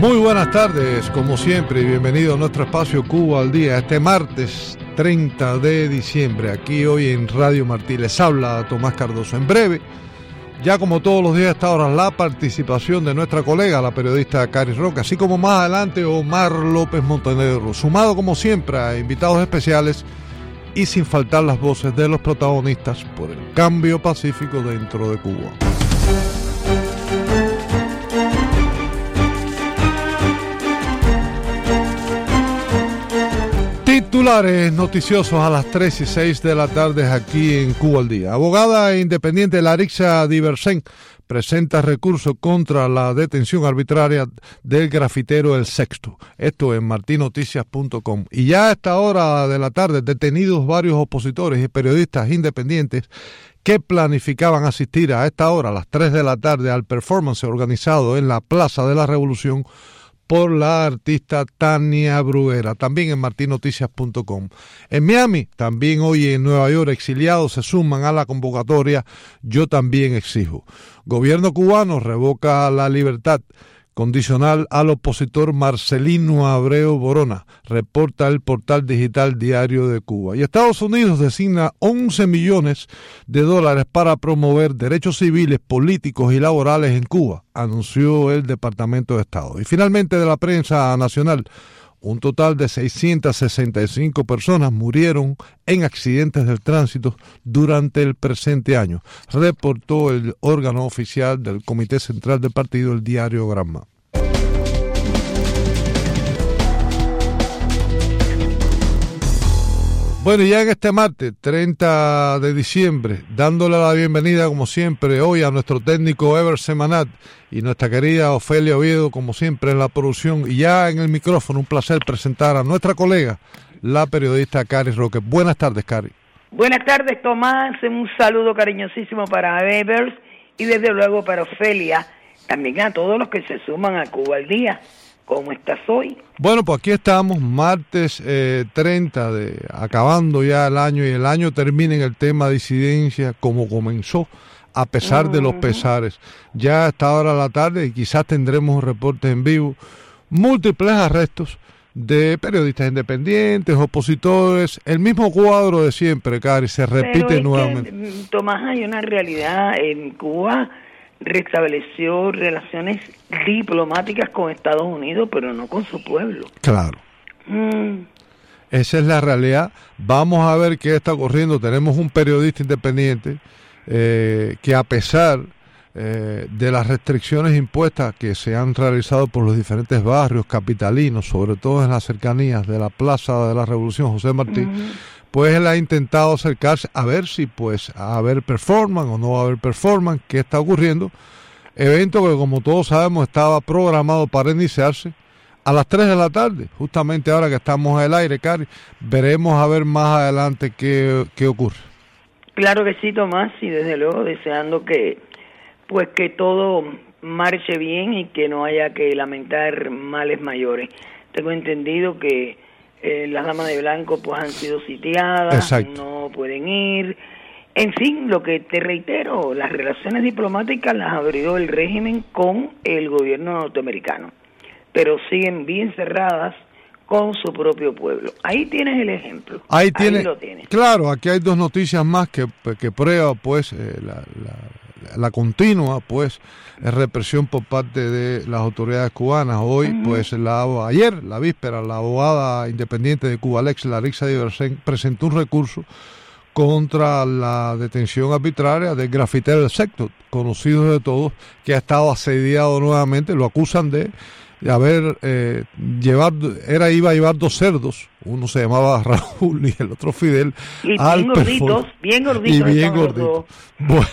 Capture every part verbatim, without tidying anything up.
Muy buenas tardes, como siempre, y bienvenido a nuestro espacio Cuba al Día, este martes treinta de diciembre, aquí hoy en Radio Martí. Les habla Tomás Cardoso. En breve, ya como todos los días a esta hora, la participación de nuestra colega, la periodista Cari Roque, así como más adelante Omar López Montenegro, sumado como siempre a invitados especiales y sin faltar las voces de los protagonistas por el cambio pacífico dentro de Cuba. Titulares noticiosos a las tres y seis de la tarde aquí en Cuba al Día. Abogada independiente Larixa Diversen presenta recurso contra la detención arbitraria del grafitero El Sexto. Esto en marti noticias punto com. Y ya a esta hora de la tarde, detenidos varios opositores y periodistas independientes que planificaban asistir a esta hora, a las tres de la tarde, al performance organizado en la Plaza de la Revolución por la artista Tania Bruguera, también en marti noticias punto com. En Miami, también hoy en Nueva York, exiliados se suman a la convocatoria Yo También Exijo. Gobierno cubano revoca la libertad condicional al opositor Marcelino Abreu Borona, reporta el portal digital Diario de Cuba. Y Estados Unidos designa once millones de dólares para promover derechos civiles, políticos y laborales en Cuba, anunció el Departamento de Estado. Y finalmente, de la prensa nacional, un total de seiscientas sesenta y cinco personas murieron en accidentes del tránsito durante el presente año, reportó el órgano oficial del Comité Central del Partido, el diario Granma. Bueno, y ya en este martes, treinta de diciembre, dándole la bienvenida, como siempre, hoy a nuestro técnico Ever Semanat y nuestra querida Ofelia Oviedo, como siempre, en la producción. Y ya en el micrófono, un placer presentar a nuestra colega, la periodista Cari Roque. Buenas tardes, Cari. Buenas tardes, Tomás. Un saludo cariñosísimo para Ever y desde luego para Ofelia. También a todos los que se suman a Cuba al Día. ¿Cómo estás hoy? Bueno, pues aquí estamos, martes eh, treinta, de, acabando ya el año, y el año termina en el tema disidencia como comenzó, a pesar uh-huh. de los pesares. Ya a esta hora de la tarde, y quizás tendremos reportes en vivo, múltiples arrestos de periodistas independientes, opositores, el mismo cuadro de siempre, Cari, se repite Pero es nuevamente. Que, Tomás, hay una realidad en Cuba. Restableció relaciones diplomáticas con Estados Unidos, pero no con su pueblo. Claro. Mm. Esa es la realidad. Vamos a ver qué está ocurriendo. Tenemos un periodista independiente eh, que a pesar eh, de las restricciones impuestas que se han realizado por los diferentes barrios capitalinos, sobre todo en las cercanías de la Plaza de la Revolución José Martí, mm. pues él ha intentado acercarse a ver si pues a haber performance o no va a haber performance, qué está ocurriendo. Evento que, como todos sabemos, estaba programado para iniciarse a las tres de la tarde, justamente ahora que estamos en el aire, Cari. Veremos a ver más adelante qué, qué ocurre. Claro que sí, Tomás, y desde luego deseando que pues que todo marche bien y que no haya que lamentar males mayores. Tengo entendido que Eh, las damas de blanco pues han sido sitiadas, Exacto. no pueden ir. En fin, lo que te reitero, las relaciones diplomáticas las abrió el régimen con el gobierno norteamericano, pero siguen bien cerradas con su propio pueblo. Ahí tienes el ejemplo. Ahí, tiene, Ahí lo tienes. Claro, aquí hay dos noticias más que, que prueba pues eh, la, la, la continua pues represión por parte de las autoridades cubanas. Hoy, uh-huh. pues la ayer, la víspera, la abogada independiente de Cubalex, Larixa Diversen, presentó un recurso contra la detención arbitraria del grafitero El Sexto, conocido de todos, que ha estado asediado nuevamente. Lo acusan de haber eh, llevar, era iba a llevar dos cerdos, uno se llamaba Raúl y el otro Fidel, y bien gorditos, bien gorditos, y bien gorditos. Bueno,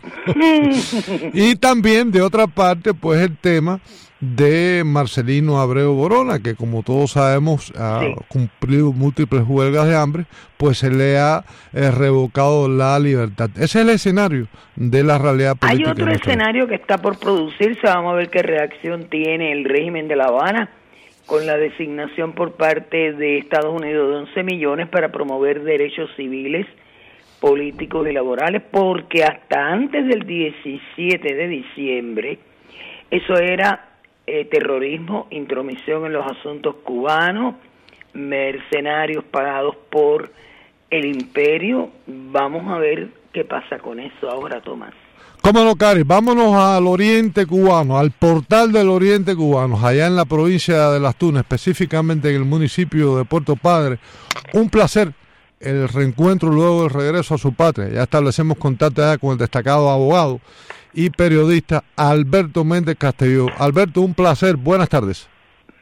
y también de otra parte, pues el tema de Marcelino Abreu Borona, que como todos sabemos ha sí. cumplido múltiples huelgas de hambre, pues se le ha eh, revocado la libertad. Ese es el escenario de la realidad política. Hay otro escenario que está por producirse, vamos a ver qué reacción tiene el régimen de La Habana con la designación por parte de Estados Unidos de once millones para promover derechos civiles, políticos y laborales, porque hasta antes del diecisiete de diciembre, eso era eh, terrorismo, intromisión en los asuntos cubanos, mercenarios pagados por el imperio. Vamos a ver qué pasa con eso ahora, Tomás. Cómo no, Cari, vámonos al oriente cubano, al portal del oriente cubano, allá en la provincia de Las Tunas, específicamente en el municipio de Puerto Padre. Un placer el reencuentro luego del regreso a su patria. Ya establecemos contacto ya con el destacado abogado y periodista Alberto Méndez Castelló. Alberto, un placer, buenas tardes.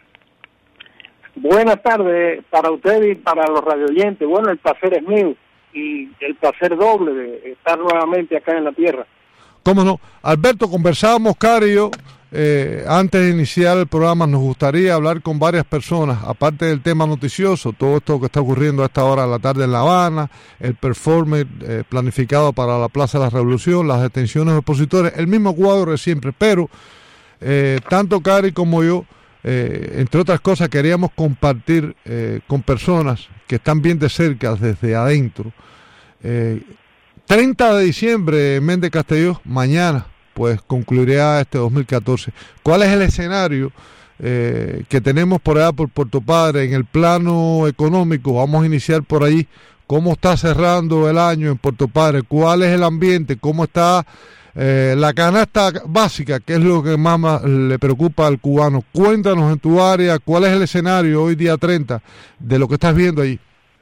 Buenas tardes para usted y para los radioyentes. Bueno, el placer es mío y el placer doble de estar nuevamente acá en la tierra. ¿Cómo no? Alberto, conversábamos, Cari y yo, eh, antes de iniciar el programa, nos gustaría hablar con varias personas, aparte del tema noticioso, todo esto que está ocurriendo a esta hora de la tarde en La Habana, el performance eh, planificado para la Plaza de la Revolución, las detenciones de opositores, el mismo cuadro de siempre, pero eh, tanto Cari como yo, eh, entre otras cosas, queríamos compartir eh, con personas que están bien de cerca, desde adentro, eh, treinta de diciembre, Méndez Castelló, mañana, pues concluirá este dos mil catorce. ¿Cuál es el escenario eh, que tenemos por allá por Puerto Padre en el plano económico? Vamos a iniciar por ahí. ¿Cómo está cerrando el año en Puerto Padre? ¿Cuál es el ambiente? ¿Cómo está eh, la canasta básica? ¿Qué es lo que más, más le preocupa al cubano? Cuéntanos en tu área, ¿cuál es el escenario hoy día treinta de lo que estás viendo ahí?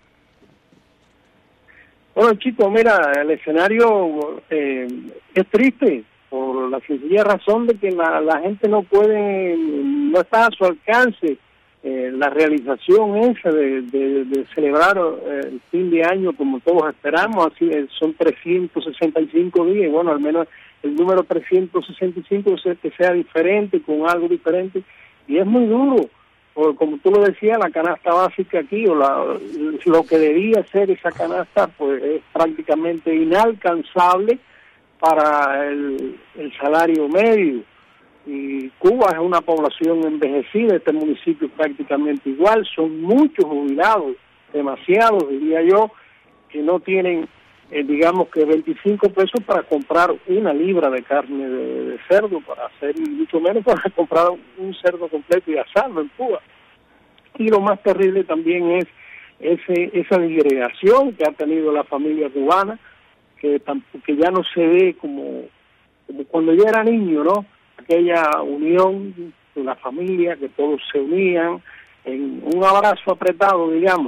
Bueno, chicos, mira, el escenario eh, es triste por la sencilla razón de que la, la gente no puede, no está a su alcance eh, la realización esa de, de, de celebrar eh, el fin de año como todos esperamos. Así es, son trescientos sesenta y cinco días, bueno, al menos el número trescientos sesenta y cinco que sea diferente, con algo diferente, y es muy duro. O como tú lo decías, la canasta básica aquí, o la, lo que debía ser esa canasta, pues es prácticamente inalcanzable para el, el salario medio. Y Cuba es una población envejecida, este municipio es prácticamente igual, son muchos jubilados, demasiados, diría yo, que no tienen, eh, digamos que veinticinco pesos para comprar una libra de carne de, de cerdo, para hacer, y mucho menos para comprar un cerdo completo y asarlo en Cuba. Y lo más terrible también es ese, esa disgregación que ha tenido la familia cubana, que, que ya no se ve como, como cuando yo era niño, ¿no? Aquella unión de la familia, que todos se unían en un abrazo apretado, digamos.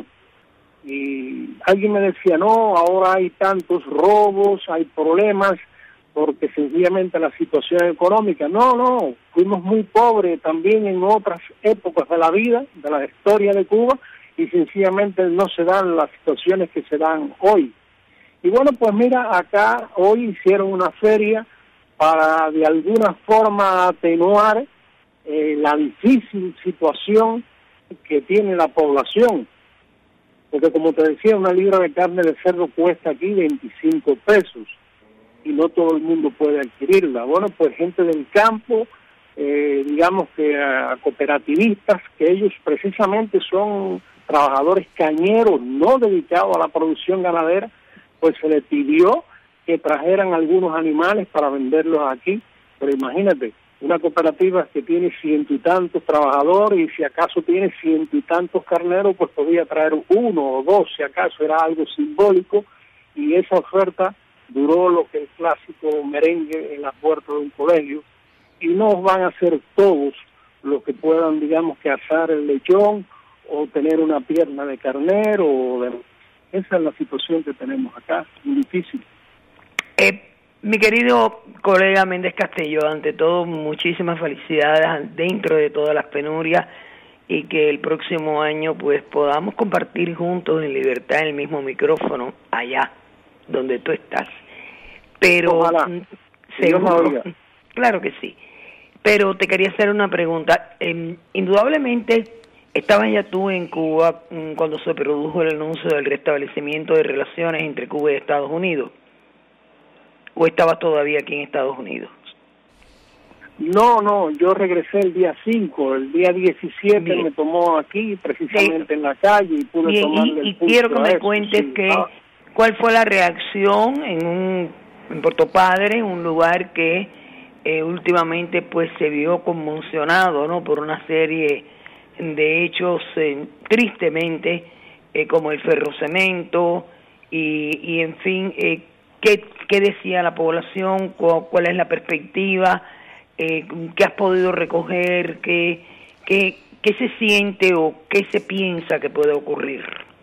Y alguien me decía, no, ahora hay tantos robos, hay problemas, porque sencillamente la situación económica. No, no, fuimos muy pobres también en otras épocas de la vida, de la historia de Cuba, y sencillamente no se dan las situaciones que se dan hoy. Y bueno, pues mira, acá hoy hicieron una feria para de alguna forma atenuar eh, la difícil situación que tiene la población. Porque como te decía, una libra de carne de cerdo cuesta aquí veinticinco pesos y no todo el mundo puede adquirirla. Bueno, pues gente del campo, eh, digamos que a cooperativistas, que ellos precisamente son trabajadores cañeros, no dedicados a la producción ganadera, pues se les pidió que trajeran algunos animales para venderlos aquí. Pero imagínate, una cooperativa que tiene ciento y tantos trabajadores y si acaso tiene ciento y tantos carneros, pues podía traer uno o dos, si acaso era algo simbólico, y esa oferta duró lo que el clásico merengue en la puerta de un colegio, y no van a ser todos los que puedan, digamos, que asar el lechón o tener una pierna de carnero. O de... Esa es la situación que tenemos acá, muy difícil. Eh, mi querido colega Méndez Castelló, ante todo, muchísimas felicidades dentro de todas las penurias y que el próximo año pues podamos compartir juntos en libertad el mismo micrófono allá donde tú estás. Pero ojalá, seguro, claro que sí. Pero te quería hacer una pregunta. Eh, indudablemente estabas ya tú en Cuba cuando se produjo el anuncio del restablecimiento de relaciones entre Cuba y Estados Unidos. ¿O estabas todavía aquí en Estados Unidos? No, no, yo regresé el día cinco, el día diecisiete Bien. Me tomó aquí, precisamente sí. en la calle, y pude Bien, tomarle y, el pulso. Y quiero que me eso, cuentes sí. que, ah. cuál fue la reacción en, un, en Puerto Padre, un lugar que eh, últimamente pues se vio conmocionado, ¿no?, por una serie de hechos eh, tristemente eh, como el ferrocemento y, y en fin, eh, ¿qué, qué decía la población? ¿Cuál, cuál es la perspectiva? Eh, ¿Qué has podido recoger? ¿Qué, qué, qué se siente o qué se piensa que puede ocurrir?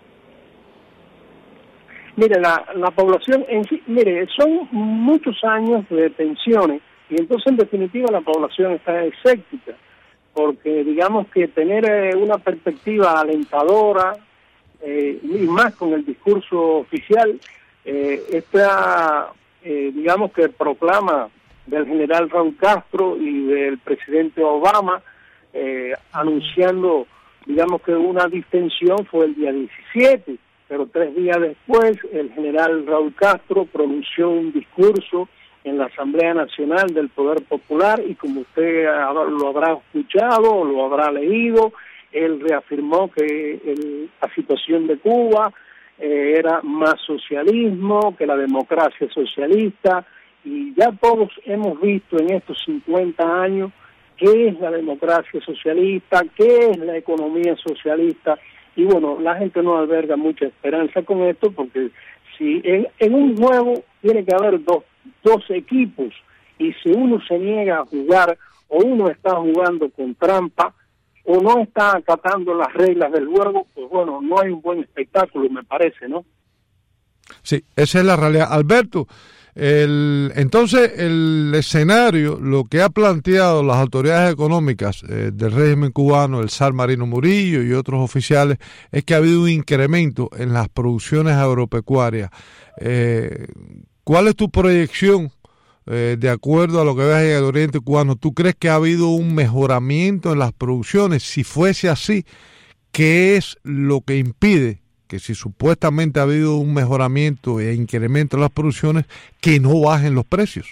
Mire, la, la población en sí, mire, son muchos años de tensiones y entonces en definitiva la población está escéptica, porque digamos que tener eh, una perspectiva alentadora eh, y más con el discurso oficial, eh, esta, eh, digamos que proclama del general Raúl Castro y del presidente Obama eh, anunciando, digamos que una distensión fue el día diecisiete, pero tres días después el general Raúl Castro pronunció un discurso en la Asamblea Nacional del Poder Popular y como usted lo habrá escuchado o lo habrá leído, él reafirmó que el, la situación de Cuba eh, era más socialismo, que la democracia socialista, y ya todos hemos visto en estos cincuenta años qué es la democracia socialista, qué es la economía socialista, y bueno, la gente no alberga mucha esperanza con esto, porque si en, en un juego tiene que haber dos, dos equipos, y si uno se niega a jugar, o uno está jugando con trampa, o no está acatando las reglas del juego, pues bueno, no hay un buen espectáculo, me parece, ¿no? Sí, esa es la realidad. Alberto, el, entonces el escenario, lo que ha planteado las autoridades económicas eh, del régimen cubano, el zar Marino Murillo y otros oficiales, es que ha habido un incremento en las producciones agropecuarias. Eh, ¿Cuál es tu proyección eh, de acuerdo a lo que ves en el oriente cubano? ¿Tú crees que ha habido un mejoramiento en las producciones? Si fuese así, ¿qué es lo que impide que si supuestamente ha habido un mejoramiento e incremento en las producciones, que no bajen los precios?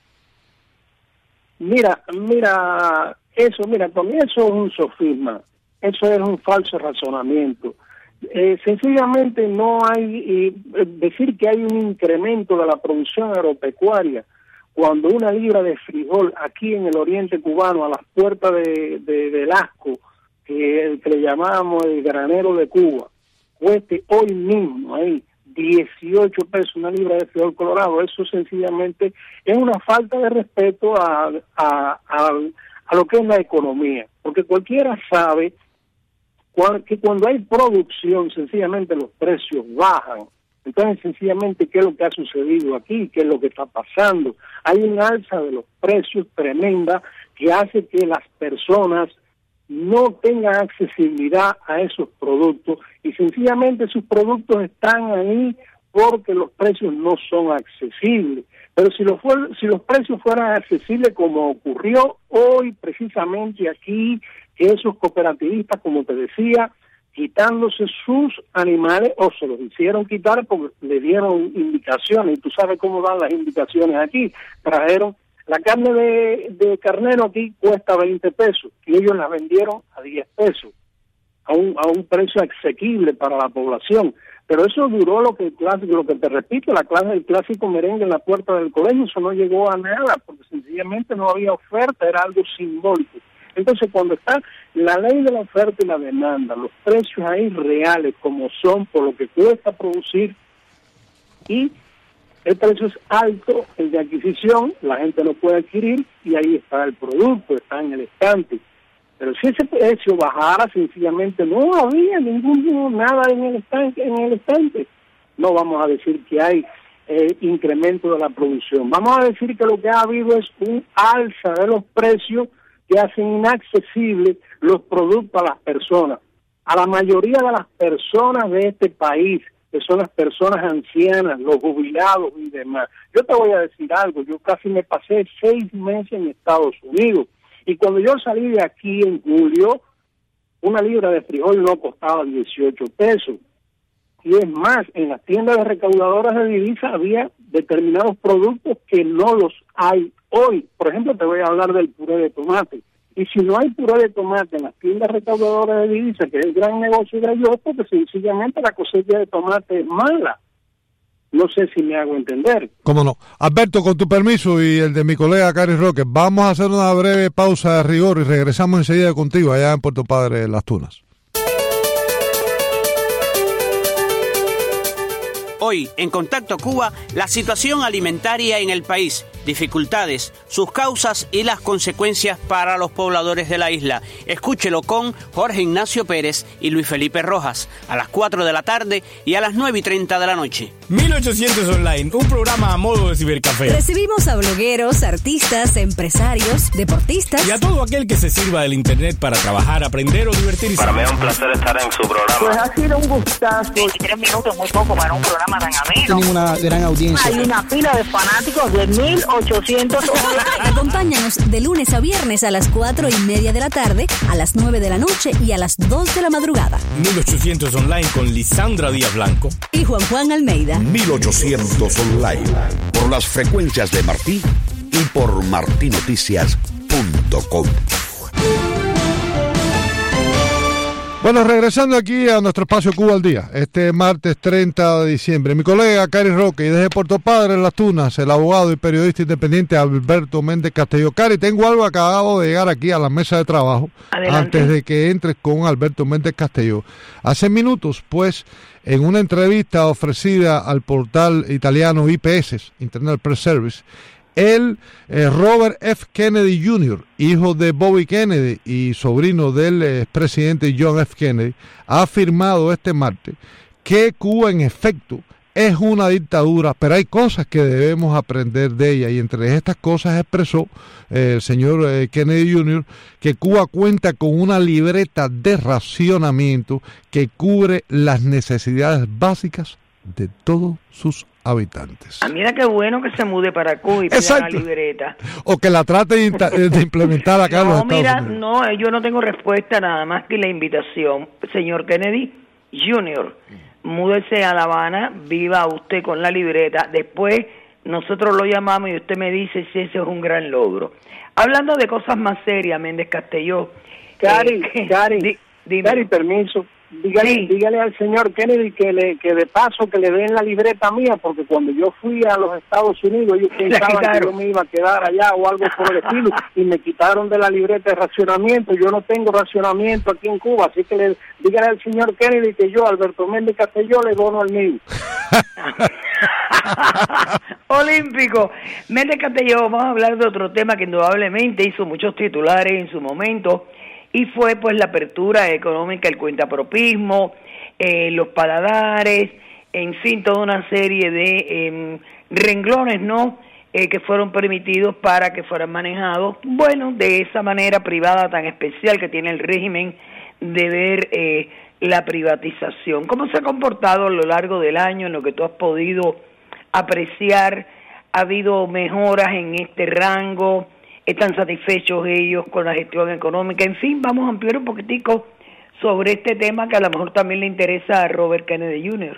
Mira, mira, eso, mira, para mí eso es un sofisma, eso es un falso razonamiento. Eh, sencillamente no hay, eh, decir que hay un incremento de la producción agropecuaria, cuando una libra de frijol aquí en el oriente cubano, a las puertas de, de, de Lasco, que, que le llamamos el granero de Cuba, cueste hoy mismo ahí dieciocho pesos una libra de frijol colorado, eso sencillamente es una falta de respeto a, a, a, a lo que es la economía, porque cualquiera sabe que cuando hay producción sencillamente los precios bajan. Entonces sencillamente qué es lo que ha sucedido aquí, qué es lo que está pasando. Hay un alza de los precios tremenda que hace que las personas no tengan accesibilidad a esos productos y sencillamente sus productos están ahí porque los precios no son accesibles. Pero si los, si los precios fueran accesibles, como ocurrió hoy precisamente aquí, que esos cooperativistas, como te decía, quitándose sus animales, o se los hicieron quitar porque le dieron indicaciones, y tú sabes cómo dan las indicaciones aquí, trajeron la carne de, de carnero aquí cuesta veinte pesos y ellos la vendieron a diez pesos, a un, a un precio asequible para la población. Pero eso duró lo que el clásico, lo que te repito, la clase del clásico merengue en la puerta del colegio, eso no llegó a nada, porque sencillamente no había oferta, era algo simbólico. Entonces cuando está la ley de la oferta y la demanda, los precios ahí reales como son por lo que cuesta producir y el precio es alto, el de adquisición, la gente lo puede adquirir y ahí está el producto, está en el estante. Pero si ese precio bajara, sencillamente no había ningún nada en el estante, en el estante. No vamos a decir que hay eh, incremento de la producción. Vamos a decir que lo que ha habido es un alza de los precios que hacen inaccesibles los productos a las personas. A la mayoría de las personas de este país, que son las personas ancianas, los jubilados y demás. Yo te voy a decir algo, yo casi me pasé seis meses en Estados Unidos, y cuando yo salí de aquí en julio, una libra de frijol no costaba dieciocho pesos. Y es más, en las tiendas de recaudadoras de divisas había determinados productos que no los hay hoy. Por ejemplo, te voy a hablar del puré de tomate. Y si no hay puré de tomate en las tiendas recaudadoras de divisas, que es el gran negocio de ellos, porque sencillamente la cosecha de tomate es mala. No sé si me hago entender. Cómo no. Alberto, con tu permiso y el de mi colega Cari Roque, vamos a hacer una breve pausa de rigor y regresamos enseguida contigo allá en Puerto Padre, Las Tunas. Hoy, en Contacto Cuba, la situación alimentaria en el país, dificultades, sus causas y las consecuencias para los pobladores de la isla. Escúchelo con Jorge Ignacio Pérez y Luis Felipe Rojas, a las cuatro de la tarde y a las nueve y treinta de la noche. mil ochocientos Online, un programa a modo de cibercafé. Recibimos a blogueros, artistas, empresarios, deportistas y a todo aquel que se sirva del internet para trabajar, aprender o divertirse. Para mí es un placer estar en su programa. Pues ha sido un gustazo. veintitrés minutos, muy poco para un programa tan ameno. Tienen una gran audiencia. Hay una pila de fanáticos de mil ochocientos Online. Acompáñanos de lunes a viernes a las cuatro y media de la tarde, a las nueve de la noche y a las dos de la madrugada. mil ochocientos Online con Lisandra Díaz Blanco y Juan Juan Almeida. mil ochocientos Online, por las frecuencias de Martí y por martí noticias punto com. Bueno, regresando aquí a nuestro espacio Cuba al Día, este martes treinta de diciembre, mi colega Cari Roque, y desde Puerto Padre, en Las Tunas, el abogado y periodista independiente Alberto Méndez Castelló. Cari, tengo algo que acabo de llegar aquí a la mesa de trabajo. Adelante. Antes de que entres con Alberto Méndez Castelló. Hace minutos, pues, en una entrevista ofrecida al portal italiano I P S, Internet Press Service, el eh, Robert F. Kennedy junior, hijo de Bobby Kennedy y sobrino del eh, presidente John F. Kennedy, ha afirmado este martes que Cuba en efecto es una dictadura, pero hay cosas que debemos aprender de ella, y entre estas cosas expresó eh, el señor eh, Kennedy junior que Cuba cuenta con una libreta de racionamiento que cubre las necesidades básicas de todos sus habitantes. Ah, mira qué bueno que se mude para Cuba y pida la libreta. O que la trate de, de implementar acá en no, los Estados mira, Unidos. No, yo no tengo respuesta, nada más que la invitación. Señor Kennedy junior, múdese a La Habana, viva usted con la libreta, después nosotros lo llamamos y usted me dice si ese es un gran logro. Hablando de cosas más serias, Méndez Castelló. Cari, eh, Cari, di, dime. Cari, permiso. Dígale, sí. dígale al señor Kennedy que le que de paso que le den la libreta mía, porque cuando yo fui a los Estados Unidos ellos pensaban que yo me iba a quedar allá o algo por el estilo y me quitaron de la libreta de racionamiento. Yo no tengo racionamiento aquí en Cuba, así que le, dígale al señor Kennedy que yo, Alberto Méndez Castelló, le dono el mío. Olímpico. Méndez Castelló, vamos a hablar de otro tema que indudablemente hizo muchos titulares en su momento, y fue pues la apertura económica, el cuentapropismo, eh, los paladares, en fin, toda una serie de eh, renglones, ¿no?, eh, que fueron permitidos para que fueran manejados, bueno, de esa manera privada tan especial que tiene el régimen de ver eh, la privatización. ¿Cómo se ha comportado a lo largo del año en lo que tú has podido apreciar? ¿Ha habido mejoras en este rango? ¿Están satisfechos ellos con la gestión económica? En fin, vamos a ampliar un poquitico sobre este tema que a lo mejor también le interesa a Robert Kennedy junior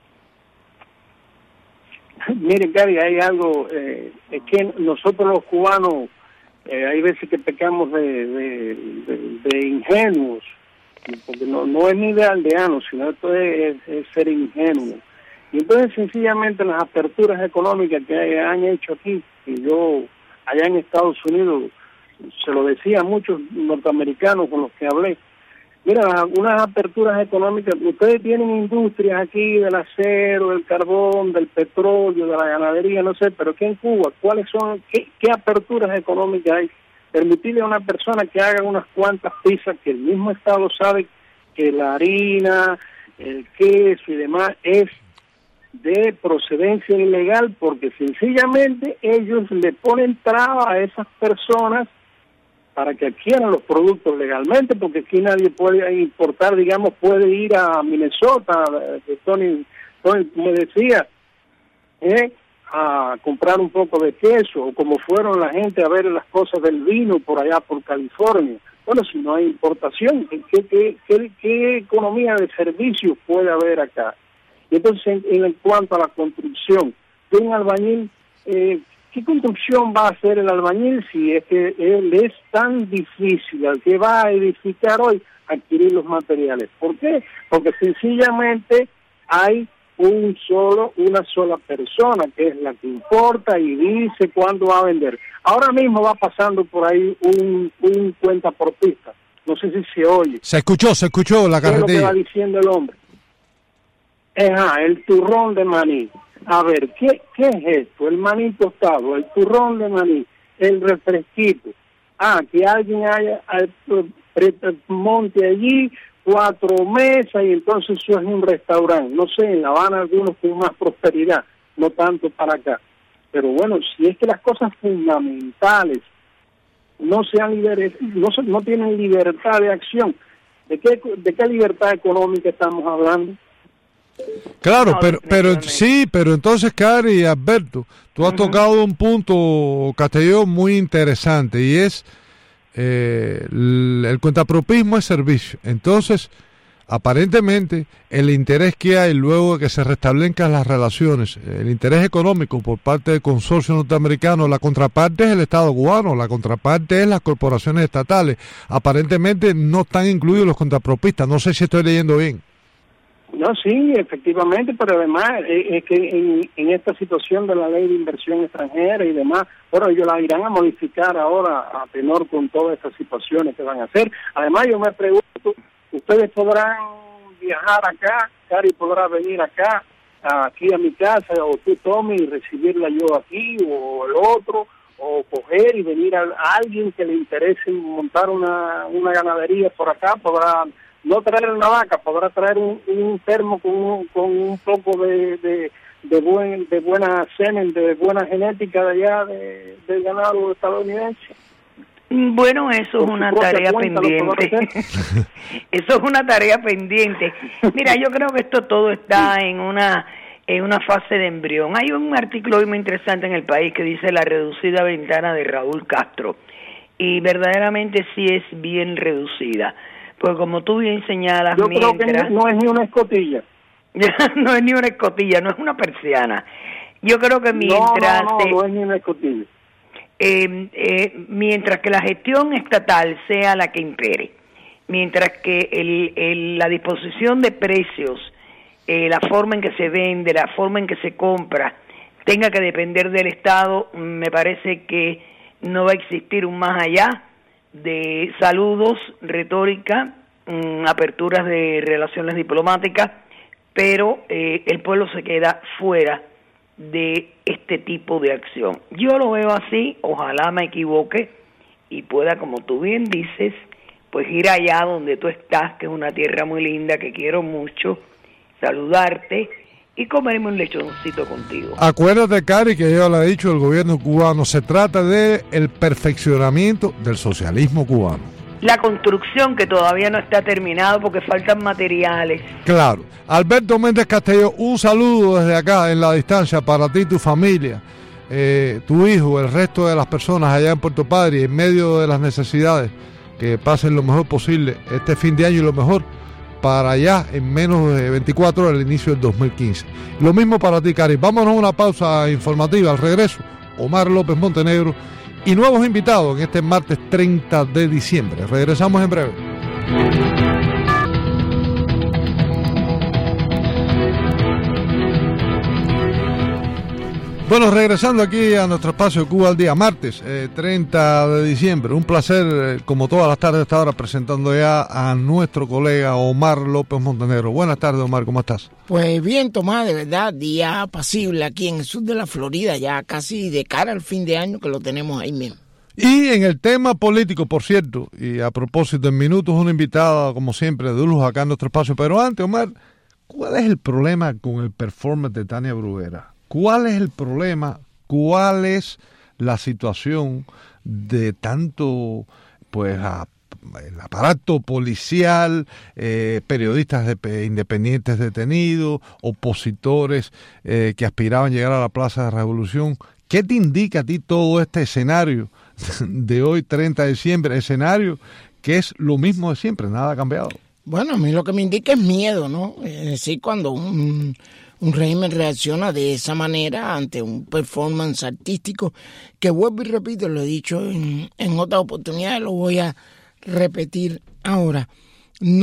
Mire, Cari, hay algo, eh, es que nosotros los cubanos, eh, hay veces que pecamos de, de, de, de ingenuos, porque no, no es ni de aldeanos, sino esto es, es, es ser ingenuo. Y entonces, sencillamente, las aperturas económicas que han hecho aquí, y yo allá en Estados Unidos, se lo decía a muchos norteamericanos con los que hablé, mira, unas aperturas económicas, ustedes tienen industrias aquí del acero, del carbón, del petróleo, de la ganadería, no sé, pero aquí en Cuba, ¿cuáles son, qué, qué aperturas económicas hay? Permitirle a una persona que haga unas cuantas pizzas, que el mismo Estado sabe que la harina, el queso y demás es de procedencia ilegal, porque sencillamente ellos le ponen traba a esas personas para que adquieran los productos legalmente, porque aquí nadie puede importar, digamos, puede ir a Minnesota, que Tony, Tony me decía, ¿eh? a comprar un poco de queso, o como fueron la gente a ver las cosas del vino por allá por California. Bueno, si no hay importación, ¿qué, qué, qué, qué economía de servicios puede haber acá? Y entonces, en, en cuanto a la construcción, de un albañil, eh, ¿qué construcción va a hacer el albañil si es que él es tan difícil al que va a edificar hoy adquirir los materiales? ¿Por qué? Porque sencillamente hay un solo, una sola persona, que es la que importa y dice cuándo va a vender. Ahora mismo va pasando por ahí un, un cuentaportista. No sé si se oye. Se escuchó, se escuchó la carretilla. ¿Qué es lo que va diciendo el hombre? Ajá, el turrón de maní. A ver, ¿qué, ¿qué es esto? El maní tostado, el turrón de maní, el refresquito. Ah, que alguien haya, monte allí cuatro mesas y entonces eso es un restaurante. No sé, en La Habana algunos con más prosperidad, no tanto para acá. Pero bueno, si es que las cosas fundamentales no sean liber- no, se, no tienen libertad de acción, ¿de qué, de qué libertad económica estamos hablando? Claro, no, pero pero sí, pero entonces, Cari y Alberto, tú has uh-huh. tocado un punto, Castellón, muy interesante, y es eh, el, el cuentapropismo es servicio. Entonces, aparentemente, el interés que hay luego de que se restablezcan las relaciones, el interés económico por parte del consorcio norteamericano, la contraparte es el Estado cubano, la contraparte es las corporaciones estatales. Aparentemente no están incluidos los contrapropistas. No sé si estoy leyendo bien. No, sí, efectivamente, pero además es eh, que en, en esta situación de la ley de inversión extranjera y demás, bueno, ellos la irán a modificar ahora a tenor con todas estas situaciones que van a hacer. Además, yo me pregunto, ¿ustedes podrán viajar acá? Cari podrá venir acá, aquí a mi casa, o tú, Tommy, y recibirla yo aquí, o el otro, o coger y venir a, a alguien que le interese montar una, una ganadería por acá, podrá... no traer una vaca, podrá traer un, un termo con un, con un poco de, de, de, buen, de buena semen, de buena genética de allá, de, del ganado estadounidense. Bueno, eso es una tarea pendiente. Eso es una tarea pendiente. Mira, yo creo que esto todo está en una en una fase de embrión. Hay un artículo hoy muy interesante en El País que dice la reducida ventana de Raúl Castro. Y verdaderamente sí es bien reducida. Pues como tú bien señalas, yo mientras... creo que no es ni una escotilla. No es ni una escotilla, no es una persiana. Yo creo que mientras... No, no, no, no es ni una escotilla. Eh, eh, mientras que la gestión estatal sea la que impere, mientras que el, el, la disposición de precios, eh, la forma en que se vende, la forma en que se compra, tenga que depender del Estado, me parece que no va a existir un más allá de saludos, retórica, mmm, aperturas de relaciones diplomáticas, pero eh, el pueblo se queda fuera de este tipo de acción. Yo lo veo así, ojalá me equivoque y pueda, como tú bien dices, pues ir allá donde tú estás, que es una tierra muy linda, que quiero mucho, saludarte y comerme un lechoncito contigo. Acuérdate, Cari, que yo le he dicho el gobierno cubano, se trata de el perfeccionamiento del socialismo cubano. La construcción que todavía no está terminado porque faltan materiales. Claro. Alberto Méndez Castelló, un saludo desde acá en la distancia para ti, tu familia, eh, tu hijo, el resto de las personas allá en Puerto Padre, en medio de las necesidades, que pasen lo mejor posible este fin de año y lo mejor para allá en menos de veinticuatro horas, el inicio del dos mil quince. Lo mismo para ti, Cari. Vámonos a una pausa informativa. Al regreso, Omar López Montenegro y nuevos invitados en este martes treinta de diciembre. Regresamos en breve. Bueno, regresando aquí a nuestro espacio Cuba al Día, martes eh, treinta de diciembre. Un placer, eh, como todas las tardes, estar ahora presentando ya a nuestro colega Omar López Montenegro. Buenas tardes, Omar, ¿cómo estás? Pues bien, Tomás, de verdad, día apacible aquí en el sur de la Florida, ya casi de cara al fin de año que lo tenemos ahí mismo. Y en el tema político, por cierto, y a propósito, en minutos una invitada, como siempre, de lujo acá en nuestro espacio. Pero antes, Omar, ¿cuál es el problema con el performance de Tania Bruguera? ¿Cuál es el problema? ¿Cuál es la situación de tanto, pues, a, el aparato policial, eh, periodistas de, independientes detenidos, opositores eh, que aspiraban a llegar a la Plaza de Revolución? ¿Qué te indica a ti todo este escenario de hoy, treinta de diciembre? Escenario que es lo mismo de siempre, nada ha cambiado. Bueno, a mí lo que me indica es miedo, ¿no? Es decir, cuando un... un régimen reacciona de esa manera ante un performance artístico que, vuelvo y repito, lo he dicho en, en otras oportunidades, lo voy a repetir ahora, no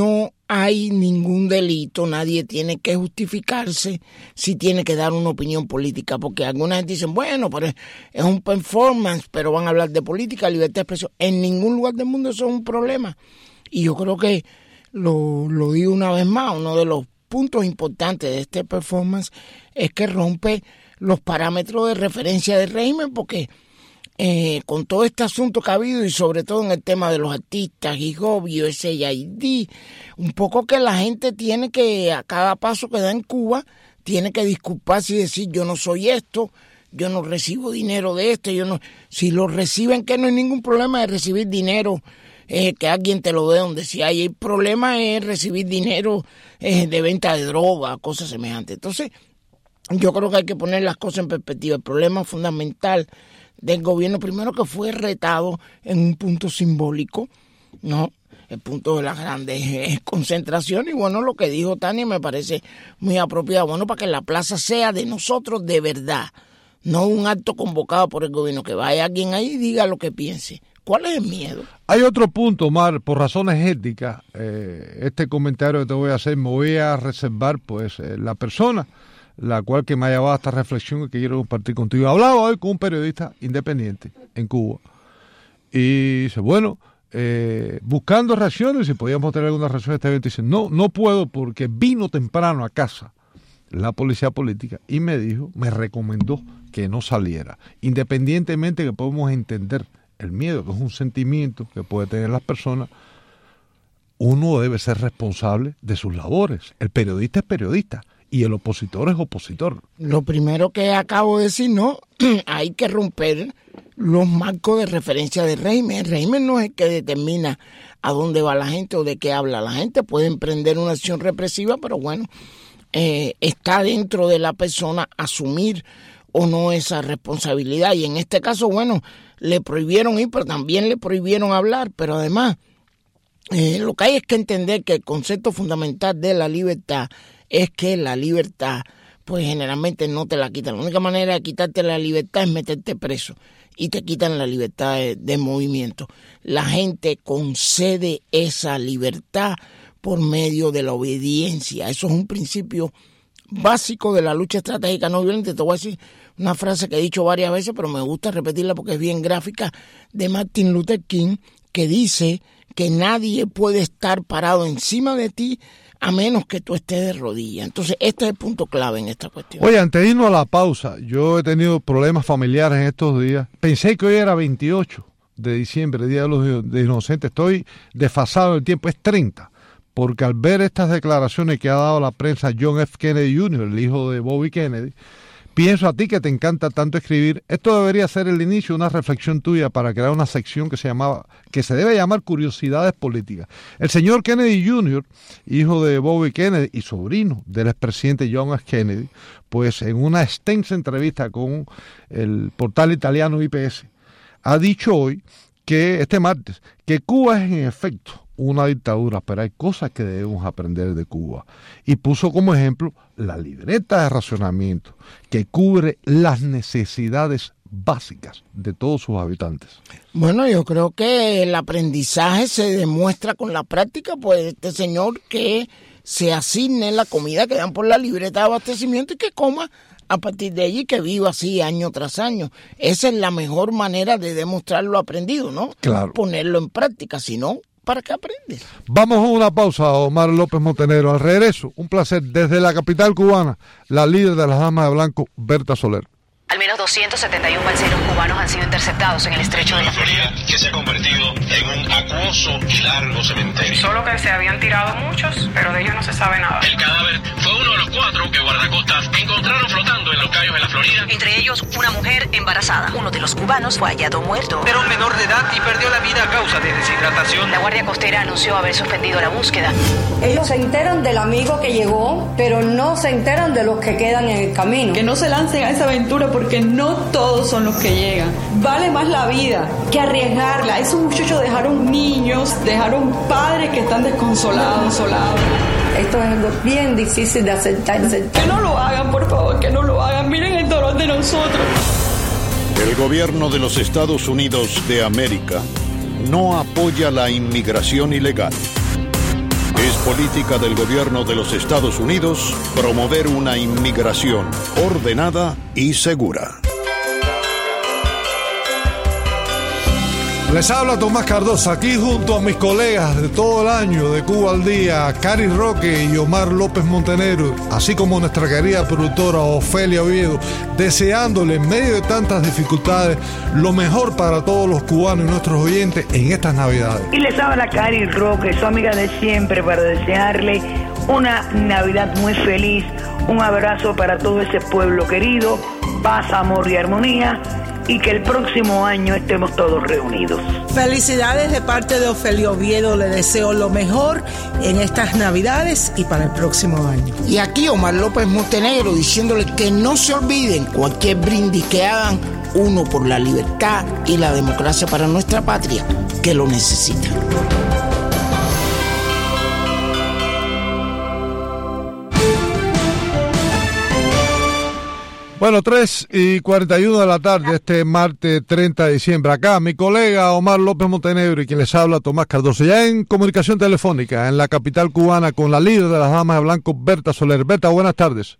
hay ningún delito, nadie tiene que justificarse si tiene que dar una opinión política, porque algunas gente dicen, bueno, pero es un performance, pero van a hablar de política, libertad de expresión. En ningún lugar del mundo eso es un problema. Y yo creo que, lo, lo digo una vez más, uno de los puntos importantes de este performance es que rompe los parámetros de referencia del régimen, porque Eh, con todo este asunto que ha habido y sobre todo en el tema de los artistas, hip hop, U S A I D, un poco que la gente tiene que, a cada paso que da en Cuba, tiene que disculparse y decir, yo no soy esto, yo no recibo dinero de esto, yo no, si lo reciben, que no hay ningún problema de recibir dinero, eh, que alguien te lo dé donde sea, hay el problema es recibir dinero eh, de venta de droga, cosas semejantes. Entonces, yo creo que hay que poner las cosas en perspectiva. El problema fundamental del gobierno, primero, que fue retado en un punto simbólico, ¿no? El punto de las grandes concentraciones. Y bueno, lo que dijo Tania me parece muy apropiado. Bueno, para que la plaza sea de nosotros de verdad, no un acto convocado por el gobierno, que vaya alguien ahí y diga lo que piense. ¿Cuál es el miedo? Hay otro punto, Omar, por razones éticas. Eh, este comentario que te voy a hacer me voy a reservar, pues, eh, la persona la cual que me ha llevado a esta reflexión y que quiero compartir contigo. Hablaba hoy con un periodista independiente en Cuba y dice, bueno, eh, buscando reacciones, si podíamos tener alguna reacción a este evento, dice, no, no puedo porque vino temprano a casa la policía política y me dijo, me recomendó que no saliera, independientemente que podemos entender el miedo, que es un sentimiento que puede tener las personas. Uno debe ser responsable de sus labores. El periodista es periodista y el opositor es opositor. Lo primero que acabo de decir, no, hay que romper los marcos de referencia del régimen. El régimen no es el que determina a dónde va la gente o de qué habla la gente. Puede emprender una acción represiva, pero bueno, eh, está dentro de la persona asumir o no esa responsabilidad. Y en este caso, bueno, le prohibieron ir, pero también le prohibieron hablar. Pero además, eh, lo que hay es que entender que el concepto fundamental de la libertad es que la libertad, pues generalmente no te la quitan. La única manera de quitarte la libertad es meterte preso y te quitan la libertad de, de movimiento. La gente concede esa libertad por medio de la obediencia. Eso es un principio básico de la lucha estratégica no violenta. Te voy a decir una frase que he dicho varias veces, pero me gusta repetirla porque es bien gráfica, de Martin Luther King, que dice que nadie puede estar parado encima de ti a menos que tú estés de rodillas. Entonces, este es el punto clave en esta cuestión. Oye, antes de irnos a la pausa, yo he tenido problemas familiares en estos días. Pensé que hoy era veintiocho de diciembre, Día de los de Inocentes. Estoy desfasado del tiempo, es treinta. Porque al ver estas declaraciones que ha dado la prensa John F. Kennedy junior, el hijo de Bobby Kennedy, pienso a ti que te encanta tanto escribir, esto debería ser el inicio de una reflexión tuya para crear una sección que se llamaba, que se debe llamar Curiosidades Políticas. El señor Kennedy junior, hijo de Bobby Kennedy y sobrino del expresidente John F. Kennedy, pues en una extensa entrevista con el portal italiano I P S, ha dicho hoy que este martes, que Cuba es en efecto una dictadura, pero hay cosas que debemos aprender de Cuba. Y puso como ejemplo la libreta de racionamiento, que cubre las necesidades básicas de todos sus habitantes. Bueno, yo creo que el aprendizaje se demuestra con la práctica, pues este señor que se asigne la comida que dan por la libreta de abastecimiento y que coma a partir de allí, que viva así año tras año. Esa es la mejor manera de demostrar lo aprendido, ¿no? Claro. Ponerlo en práctica, si no, ¿para qué aprendes? Vamos a una pausa, Omar López Montenegro. Al regreso, un placer desde la capital cubana, la líder de las damas de blanco, Berta Soler. Al menos doscientos setenta y uno balseros cubanos han sido interceptados en el estrecho de la Florida, que se ha convertido en un acuoso y largo cementerio. Solo que se habían tirado muchos, pero de ellos no se sabe nada. El cadáver fue uno de los cuatro que guardacostas encontraron flotando en los cayos de la Florida. Entre ellos, una mujer embarazada. Uno de los cubanos fue hallado muerto. Era un menor de edad y perdió la vida a causa de deshidratación. La Guardia Costera anunció haber suspendido la búsqueda. Ellos se enteran del amigo que llegó, pero no se enteran de los que quedan en el camino. Que no se lancen a esa aventura porque no todos son los que llegan. Vale más la vida que arriesgarla. Esos muchachos dejaron niños, dejaron padres que están desconsolados, consolados. Esto es algo bien difícil de aceptar. Que no lo hagan, por favor, que no lo hagan. Miren el dolor de nosotros. El gobierno de los Estados Unidos de América no apoya la inmigración ilegal. Es política del gobierno de los Estados Unidos promover una inmigración ordenada y segura. Les habla Tomás Cardosa, aquí junto a mis colegas de todo el año de Cuba al Día, Cari Roque y Omar López Montenegro, así como nuestra querida productora Ofelia Oviedo, deseándole en medio de tantas dificultades lo mejor para todos los cubanos y nuestros oyentes en estas Navidades. Y les habla Cari Roque, su amiga de siempre, para desearle una Navidad muy feliz, un abrazo para todo ese pueblo querido, paz, amor y armonía, y que el próximo año estemos todos reunidos. Felicidades de parte de Ofelia Oviedo, le deseo lo mejor en estas Navidades y para el próximo año. Y aquí Omar López Montenegro diciéndole que no se olviden cualquier brindis que hagan, uno por la libertad y la democracia para nuestra patria, que lo necesita. Bueno, tres y cuarenta y uno de la tarde, este martes treinta de diciembre. Acá mi colega Omar López Montenegro y quien les habla Tomás Cardoso. Ya en comunicación telefónica en la capital cubana con la líder de las damas de blanco, Berta Soler. Berta, buenas tardes.